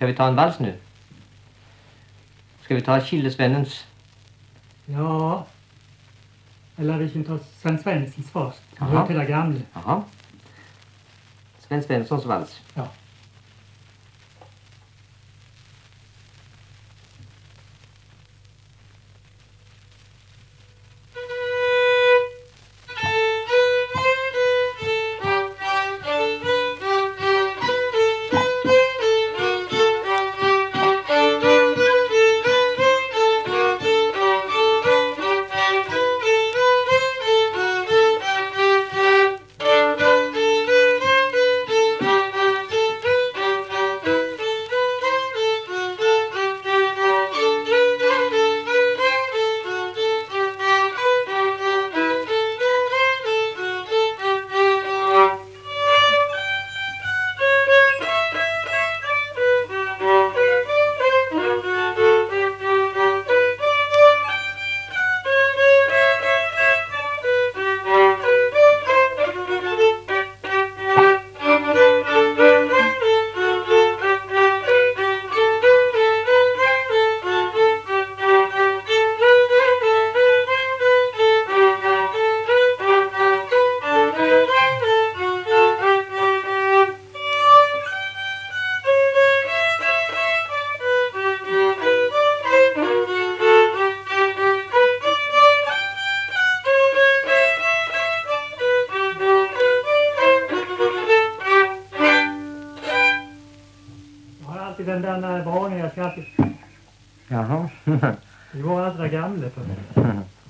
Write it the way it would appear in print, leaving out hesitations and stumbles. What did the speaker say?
Ska vi ta en vals nu? Ska vi ta Killesvennens? Ja. Eller vi kan ta Sven Svenssons först. Jaha. Hör till det gamla. Jaha. Sven Svenssons vals. Ja. Den där varningen jag ska alltid... Jaha. Det var allt det gamla för mig.